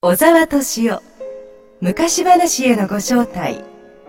小沢敏夫昔話へのご招待。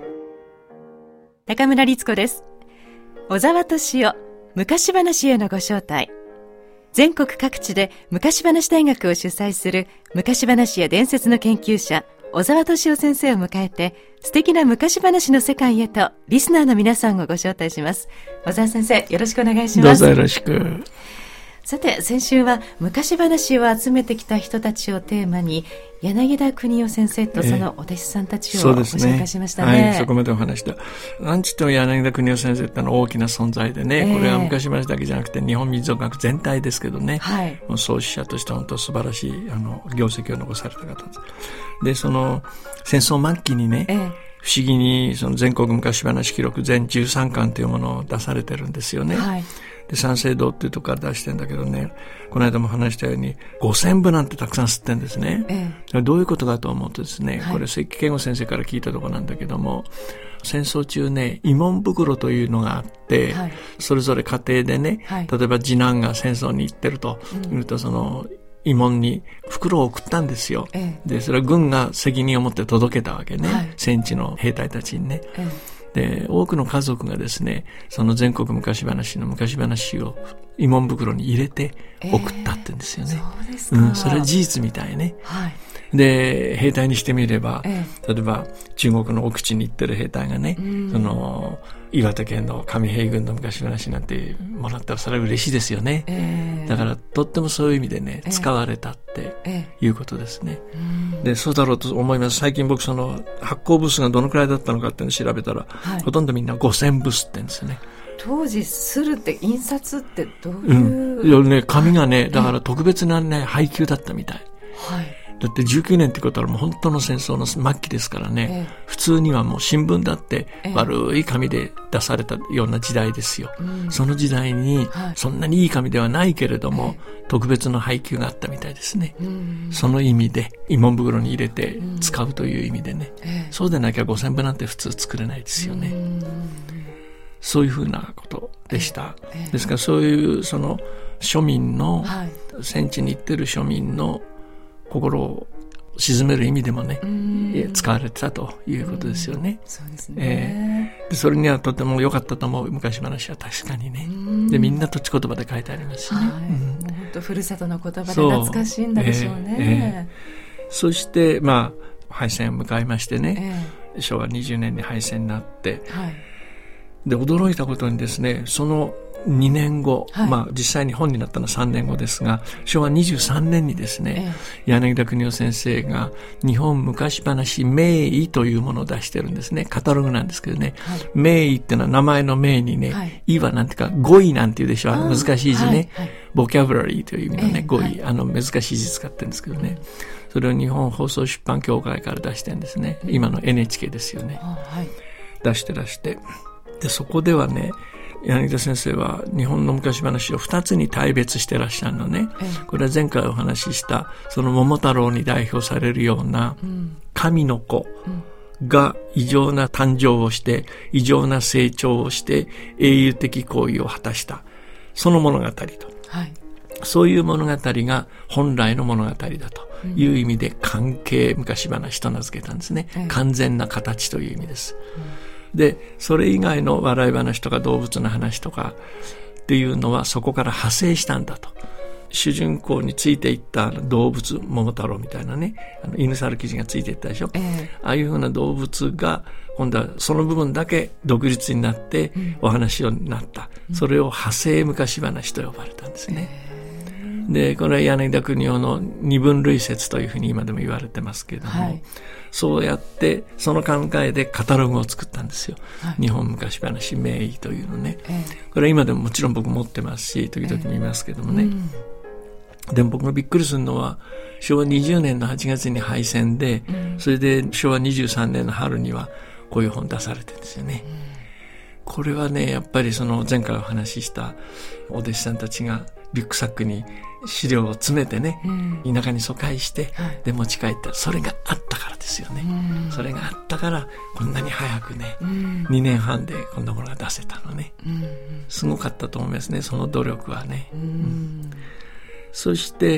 中村律子です。小沢敏夫昔話へのご招待。全国各地で昔話大学を主催する昔話や伝説の研究者小沢敏夫先生を迎えて、素敵な昔話の世界へとリスナーの皆さんをご招待します。小沢先生、よろしくお願いします。 どうぞよろしく。 さて、先週は昔話を集めてきた人たちをテーマに、柳田国夫先生とそのお弟子さんたちをご紹介しましたね。 はい、そこまでお話した。なんちっても柳田国夫先生ってのは大きな存在でね、これは昔話だけじゃなくて日本民族学全体ですけどね、もう創始者として本当素晴らしい業績を残された方です。で、その戦争末期にね、不思議にその全国昔話記録全13巻というものを出されてるんですよね。で、三省堂っていうとこから出してんだけどね、この間も話したように5000部なんてたくさん吸ってんですね。どういうことかと思うとですね、これ関健吾先生から聞いたところなんだけども、戦争中ね、慰問袋というのがあって、それぞれ家庭でね、例えば次男が戦争に行ってると言うと、その慰問に袋を送ったんですよ。で、それは軍が責任を持って届けたわけね、戦地の兵隊たちにね。で、多くの家族がですね、その全国昔話の昔話を慰問袋に入れて送ったって言うんですよね。 そうですか。 それは事実みたいね。で、兵隊にしてみれば、例えば中国の奥地に行ってる兵隊がね、その岩手県の上平郡の昔話なんてもらったらそれは嬉しいですよね。だからとってもそういう意味でね、使われたっていうことですね。で、そうだろうと思います。最近僕その発行部数がどのくらいだったのかっていうのを調べたら、ほとんどみんな5000部吸ってんですよね。 当時するって印刷ってどういう、 ね、紙がね、だから特別なね、配給だったみたい。だって19年ってことはもう本当の戦争の末期ですからね、普通にはもう新聞だって悪い紙で出されたような時代ですよ。その時代にそんなにいい紙ではないけれども、特別な配給があったみたいですね。その意味で慰問袋に入れて使うという意味でね、そうでなきゃ5000部なんて普通作れないですよね。そういうふうなことでした。ですからそういうその庶民の、戦地に行ってる庶民の心を鎮める意味でもね、使われてたということですよね。 そうですね。 で、それにはとても良かったと思う昔話は確かにね。で、みんな土地言葉で書いてありますしね。 本当ふるさとの言葉で懐かしいんだでしょうね。 そしてまあ敗戦を迎えましてね、昭和20年に敗戦になって、で、驚いたことにですね、その2年後、実際に本になったのは3年後ですが、昭和23年にですね、柳田国夫先生が日本昔話名医というものを出してるんですね。カタログなんですけどね、名医ってのは名前の名にね、医はなんていうか語彙なんていうでしょ、難しい字ね、ボキャブラリーという意味のね、語彙、難しい字使ってるんですけどね、それを日本放送出版協会から出してるんですね。今の NHK ですよね。出してで、そこではね、柳田先生は日本の昔話を2つに大別してらっしゃるのね。これは前回お話ししたその桃太郎に代表されるような神の子が異常な誕生をして異常な成長をして英雄的行為を果たしたその物語と、そういう物語が本来の物語だという意味で完形昔話と名付けたんですね。完全な形という意味です。で、それ以外の笑い話とか動物の話とかっていうのはそこから派生したんだと。主人公についていった動物、桃太郎みたいなね、犬猿記事がついていったでしょ。ああいうふうな動物が今度はその部分だけ独立になってお話になった。それを派生昔話と呼ばれたんですね。で、これは柳田国夫の二分類説というふうに今でも言われてますけれども、そうやってその考えでカタログを作ったんですよ。日本昔話名医というのね。これは今でももちろん僕持ってますし、時々見ますけどもね。でも僕がびっくりするのは、昭和20年の8月に敗戦で、それで昭和23年の春にはこういう本出されてるんですよね。これはね、やっぱりその前回お話ししたお弟子さんたちがリュックサックに資料を詰めてね、田舎に疎開して、で持ち帰った。それがあったからですよね。それがあったからこんなに早くね、2年半でこんなものが出せたのね。すごかったと思いますね、その努力はね。そして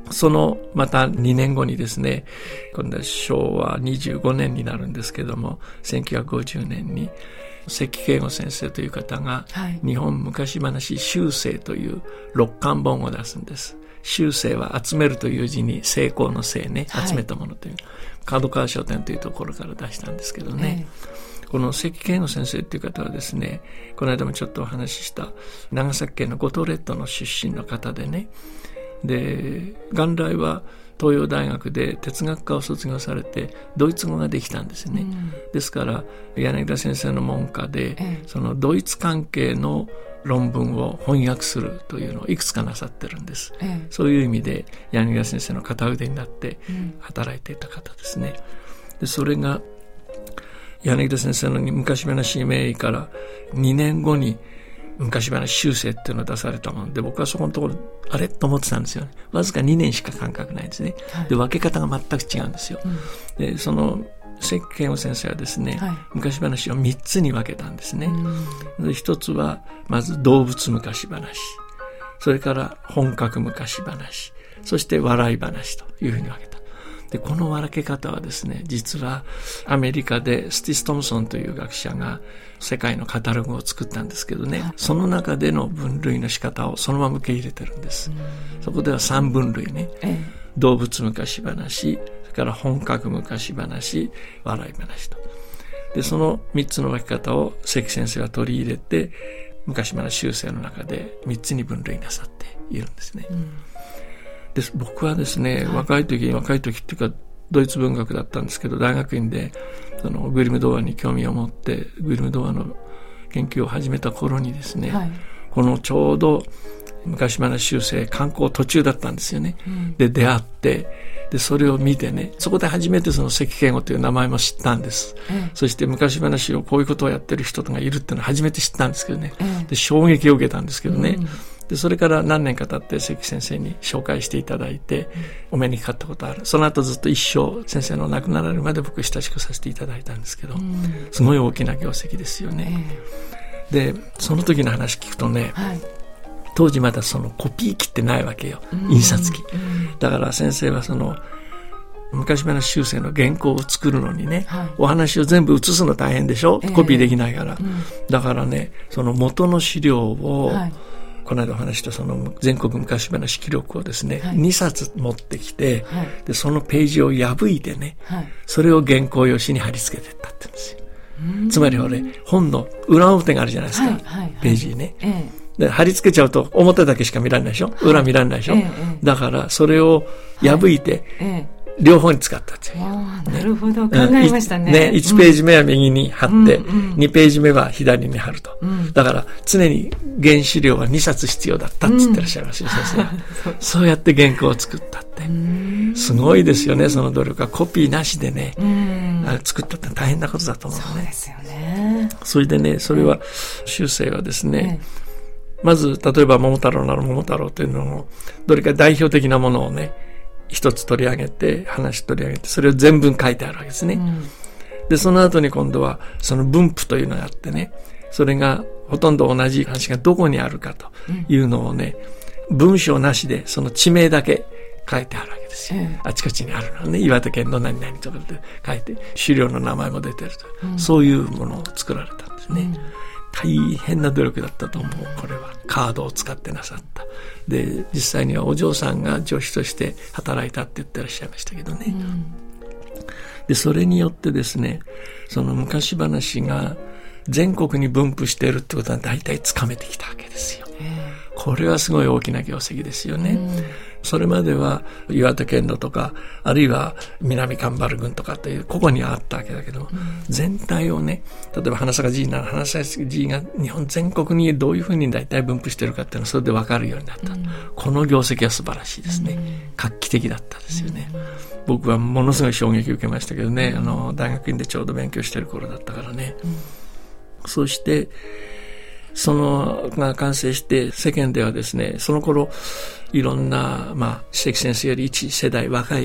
そのまた2年後にですね、今度は昭和25年になるんですけども、1950年に関慶吾先生という方が、日本昔話集成という6巻本を出すんです。集成は集めるという字に成功の成ね、集めたものという、角川書店というところから出したんですけどね、この関慶吾先生っていう方はですね、この間もちょっとお話しした長崎県の五島列島の出身の方でね、で元来は東洋大学で哲学科を卒業されてドイツ語ができたんですね、ですから柳田先生の門下で、そのドイツ関係の論文を翻訳するというのをいくつかなさってるんです、そういう意味で柳田先生の片腕になって働いていた方ですね。でそれが柳田先生の昔話名医から2年後に昔話修正っていうのを出されたもので、僕はそこのところあれと思ってたんですよね。わずか2年しか間隔ないんですね、で分け方が全く違うんですよ、でその関慶吾先生はですね、昔話を3つに分けたんですね、で一つはまず動物昔話、それから本格昔話、そして笑い話というふうに分けた。でこの分け方はですね、実はアメリカでスティス・トムソンという学者が世界のカタログを作ったんですけどね、その中での分類の仕方をそのまま受け入れてるんです、そこでは3分類ね、動物昔話、それから本格昔話、笑い話と。でその3つの分け方を関先生は取り入れて昔話修正の中で3つに分類なさっているんですね、で僕はですね、若い時っていうかドイツ文学だったんですけど、大学院でそのグリム童話に興味を持ってグリム童話の研究を始めた頃にですね、このちょうど昔話修正刊行途中だったんですよね、で出会って、でそれを見てね、そこで初めてその関慶吾という名前も知ったんです、そして昔話をこういうことをやってる人がいるっていうのを初めて知ったんですけどね、で衝撃を受けたんですけどね、でそれから何年か経って関先生に紹介していただいて、お目にかかったことある。その後ずっと一生先生の亡くなられるまで僕親しくさせていただいたんですけど、すごい大きな業績ですよね、でその時の話聞くとね、当時まだそのコピー機ってないわけよ、印刷機、だから先生はその昔話修正の原稿を作るのにね、お話を全部写すの大変でしょ、コピーできないから、だからね、その元の資料を、この間お話したその全国昔話記録をですね、2冊持ってきて、でそのページを破いてね、それを原稿用紙に貼り付けてったって言うんですよ、つまり本の裏表があるじゃないですか、ページにね、で貼り付けちゃうと表だけしか見られないでしょ、裏見られないでしょ、だからそれを破いて、両方に使ったっていう、 なるほど、考えましたね。 1ページ目は右に貼って、2ページ目は左に貼ると、だから常に原資料は2冊必要だったって言ってらっしゃいますよ、先生はそうやって原稿を作ったって、すごいですよね、その努力は。コピーなしでね、作ったって大変なことだと思うね。 そうですよね。 それでね、それは修正はですね、まず例えば桃太郎なら桃太郎というのをどれか代表的なものをね一つ取り上げて、話取り上げて、それを全文書いてあるわけですね、でその後に今度はその分布というのがあってね、それがほとんど同じ話がどこにあるかというのをね、文章なしでその地名だけ書いてあるわけですよ、あちこちにあるのね、岩手県の何々とかで書いて、資料の名前も出てると、そういうものを作られたんですね、大変な努力だったと思う。これはカードを使ってなさった。で実際にはお嬢さんが助手として働いたって言ってらっしゃいましたけどね、でそれによってですね、その昔話が全国に分布しているってことは大体つかめてきたわけですよ。これはすごい大きな業績ですよね、それまでは岩手県のとか、あるいは南蒲原郡とかっていうここにはあったわけだけど、全体をね、例えば花咲寺院なら花咲寺院が日本全国にどういうふうに大体分布しているかっていうのはそれで分かるようになった、この業績は素晴らしいですね、画期的だったですよね、僕はものすごい衝撃を受けましたけどね、大学院でちょうど勉強している頃だったからね、そしてそのが完成して世間ではですね、その頃いろんな関先生より一世代若い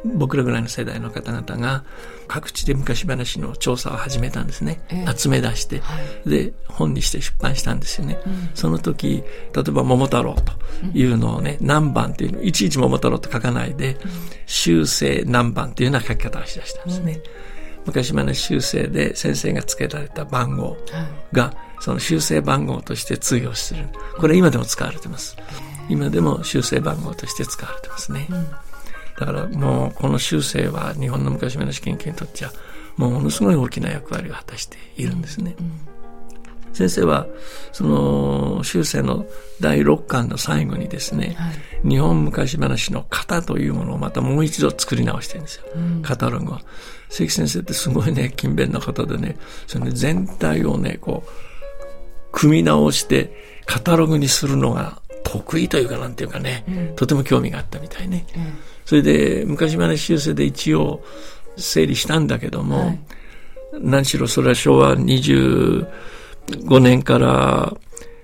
僕らぐらいの世代の方々が各地で昔話の調査を始めたんですね。集め出して、で本にして出版したんですよね。その時例えば桃太郎というのをね、何番っていうのいちいち桃太郎と書かないで、修正何番っていうような書き方をしだしたんですね。昔話修正で先生が付けられた番号がその修正番号として通用する。これ今でも使われてます。今でも修正番号として使われてますね。だからもうこの修正は日本の昔話研究にとってはもうものすごい大きな役割を果たしているんですね。先生はその修正の第6巻の最後にですね、日本昔話の型というものをまたもう一度作り直してるんですよ。カタログを。関先生ってすごいね、勤勉な方でね、その全体をね、こう組み直してカタログにするのが得意というかなんていうかね、とても興味があったみたいね。それで昔話修正で一応整理したんだけども、何しろそれは昭和25年から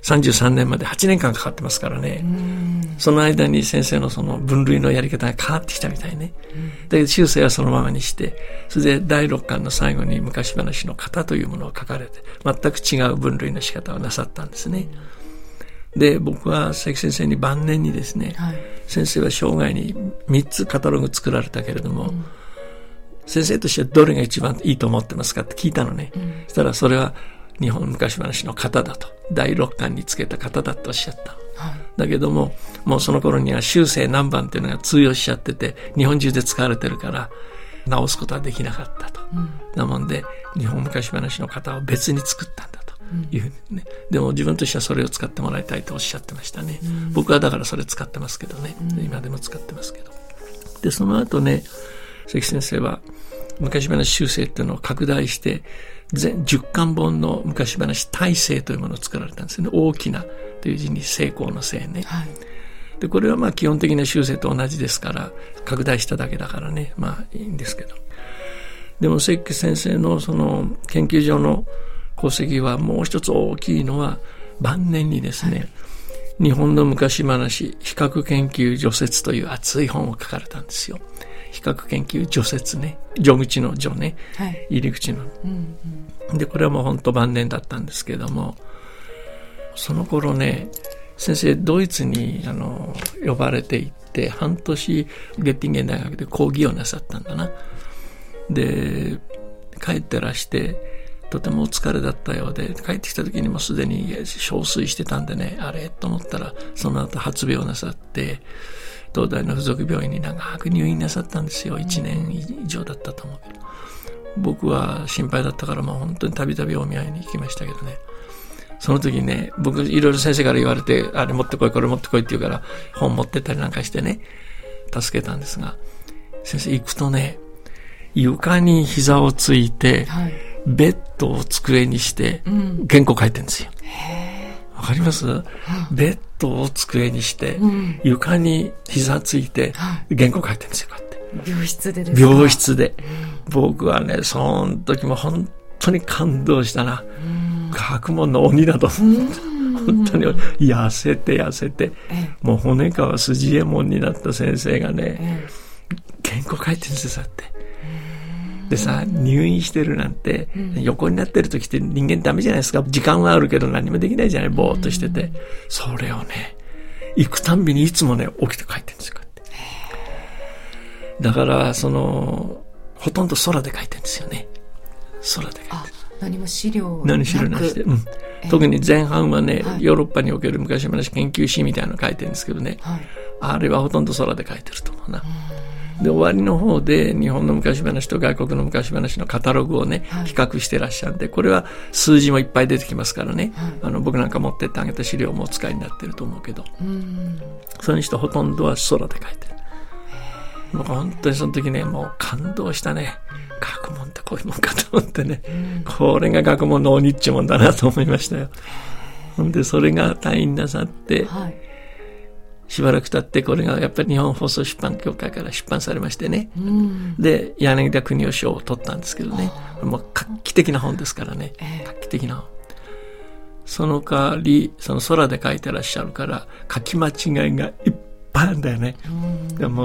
33年まで8年間かかってますからね。その間に先生のその分類のやり方が変わってきたみたいね。で修正はそのままにして、それで第6巻の最後に昔話の型というものを書かれて、全く違う分類の仕方をなさったんですね。で僕は関先生に晩年にですね、先生は生涯に3つカタログ作られたけれども、先生としてはどれが一番いいと思ってますかって聞いたのね。そしたらそれは日本昔話の型だと、第6巻につけた型だとおっしゃった。だけどももうその頃には修正何番っていうのが通用しちゃってて、日本中で使われてるから直すことはできなかったと。なもんで日本昔話の型を別に作ったんだというふうにね。でも自分としてはそれを使ってもらいたいとおっしゃってましたね。僕はだからそれ使ってますけどね。今でも使ってますけど。でその後ね、関先生は昔話修正っていうのを拡大して全10巻本の昔話大成というものを作られたんですね。大きなという字に成功の成ね。でこれはまあ基本的な修正と同じですから拡大しただけだからね、まあいいんですけど、でも関先生のその研究所の功績はもう一つ大きいのは、晩年にですね、日本の昔話比較研究序説という熱い本を書かれたんですよ。比較研究序説ね、序口の序ね、入り口の、でこれはもう本当晩年だったんですけれども、その頃ね先生ドイツに呼ばれていって半年ゲッティンゲン大学で講義をなさったんだな。で帰ってらしてとてもお疲れだったようで、帰ってきた時にもすでに憔悴してたんでね、あれと思ったらその後発病なさって東大の附属病院に長く入院なさったんですよ。1年以上だったと思うけど、僕は心配だったからもう本当にたびたびお見舞いに行きましたけどね。その時にね、僕いろいろ先生から言われて、あれ持ってこいこれ持ってこいって言うから本持ってったりなんかしてね助けたんですが、先生行くとね、床に膝をついて、ベッドを机にして原稿書いてるんですよ。わかります？ベッドを机にして、床に膝ついて原稿書いてるんですよ。こうやって病室でですか？ 病室で。僕はねその時も本当に感動したな。学問の鬼だと本当に痩せて、もう骨皮筋右衛門になった先生がね、原稿書いてるんですよ。だってでさ、入院してるなんて、横になってる時って人間ダメじゃないですか。時間はあるけど何もできないじゃない、ぼーっとしてて。それをね行くたんびにいつもね起きて書いてるんですよ。こうやってだからほとんど空で書いてるんですよね。空で書いてる。 何も資料なしで、特に前半はね、ヨーロッパにおける昔話研究誌みたいなの書いてるんですけどね、あれはほとんど空で書いてると思うな。で終わりの方で日本の昔話と外国の昔話のカタログをね、比較してらっしゃるんで、これは数字もいっぱい出てきますからね、僕なんか持ってってあげた資料もお使いになってると思うけど、それにしてほとんどは空で書いてる。僕本当にその時ねもう感動したね。学問ってこういうもんかと思ってね、これが学問の鬼っちゅうもんだなと思いましたよ。ほんでそれが退院なさって、しばらく経ってこれがやっぱり日本放送出版協会から出版されましてね、で柳田国男賞を取ったんですけどね、もう画期的な本ですからね、画期的な本。その代わりその空で書いてらっしゃるから書き間違いがいっぱいあるんだよね。でも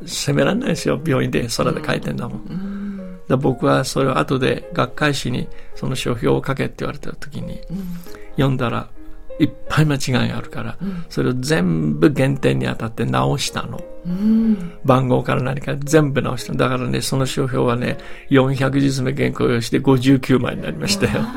責められないですよ、病院で空で書いてんだもん。だ僕はそれを後で学会誌にその書評を書けって言われた時に、読んだらいっぱい間違いがあるから、それを全部減点に当たって直したの。番号から何か全部直したの。だからね、その書評はね、400字目原稿用紙で59枚になりましたよ。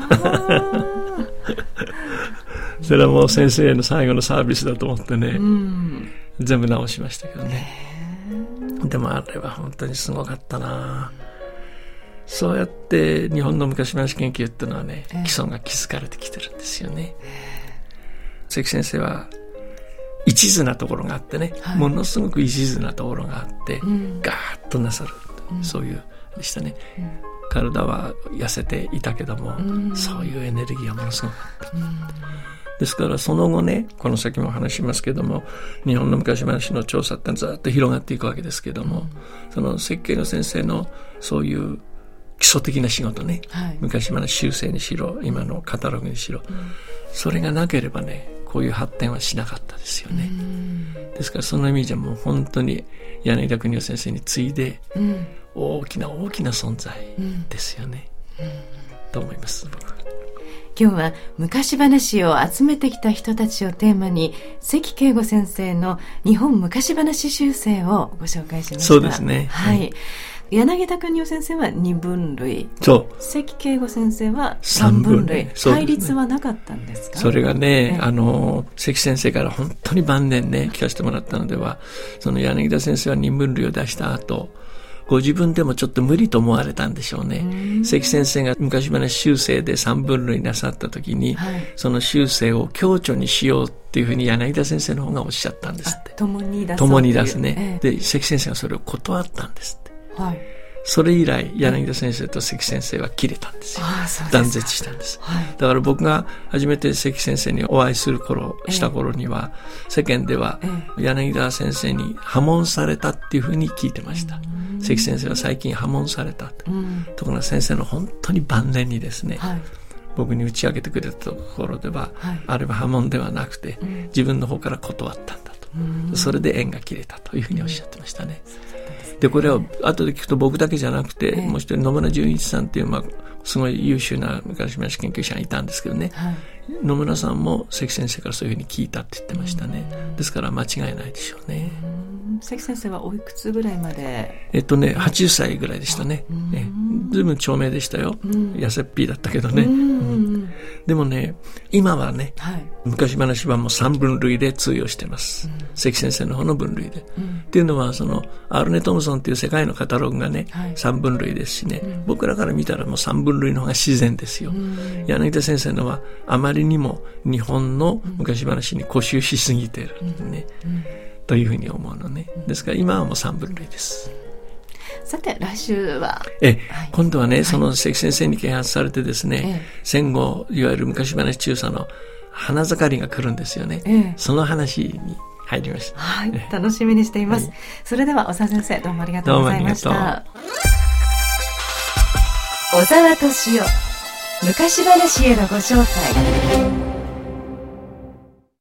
それはもう先生への最後のサービスだと思ってね、全部直しましたけどね。でもあれは本当にすごかったな。そうやって日本の昔話研究っていうのはね、基礎が築かれてきてるんですよね。関先生は一途なところがあってね、ものすごく一途なところがあって、ガーッとなさる、そういうでしたね。体は痩せていたけども、そういうエネルギーはものすごくあった。ですからその後ね、この先も話しますけども、日本の昔話の調査ってずっと広がっていくわけですけども、その設計の先生のそういう基礎的な仕事ね、昔話修正にしろ、今のカタログにしろ、それがなければね、こういう発展はしなかったですよね。ですからその意味じゃもう本当に柳田邦夫先生に次いで大きな大きな存在ですよね、と思います。僕今日は昔話を集めてきた人たちをテーマに、関慶吾先生の日本昔話修正をご紹介しました。 そうですね。 はい。柳田邦夫先生は2分類。 そう。 関慶吾先生は3分類。対立はなかったんですか？ それがね、関先生から本当に晩年ね、聞かせてもらったのでは、その柳田先生は2分類を出した後、ご自分でもちょっと無理と思われたんでしょうね。関先生が昔話修正で3分類なさった時に、その修正を強調にしようっていうふうに柳田先生の方がおっしゃったんですって。 共に出す。 共に出すね。で、関先生がそれを断ったんですって。それ以来柳田先生と関先生は切れたんですよ。断絶したんです、だから僕が初めて関先生にお会いするした頃には、世間では柳田先生に破門されたっていうふうに聞いてました。関先生は最近破門されたと、ところが先生の本当に晩年にですね、僕に打ち明けてくれたところでは、あれは破門ではなくて、自分の方から断ったんだと、それで縁が切れたというふうにおっしゃってましたね。でこれを後で聞くと、僕だけじゃなくて、もう一人野村純一さんっていう、すごい優秀な昔話研究者がいたんですけどね、野村さんも関先生からそういうふうに聞いたって言ってましたね。ですから間違いないでしょうね。 関先生はおいくつぐらいまで ？80歳ぐらいでしたね。ずいぶん長命でしたよ。痩せっぴーだったけどね。でもね、今はね、昔話はもう3分類で通用してます。関先生の方の分類で。っていうのは、そのアールネ・トムソンっていう世界のカタログがね、3分類ですしね、僕らから見たらもう3分類の方が自然ですよ。柳田先生のはあまりにも日本の昔話に固執しすぎてるね。というふうに思うのね。ですから今はもう3分類です。 さて来週は今度はね、その関先生に啓発されてですね、戦後いわゆる昔話中佐の花盛りが来るんですよね、その話に入りました。 楽しみにしています、それでは小沢先生、どうもありがとうございました。 小沢敏夫、昔話へのご招待。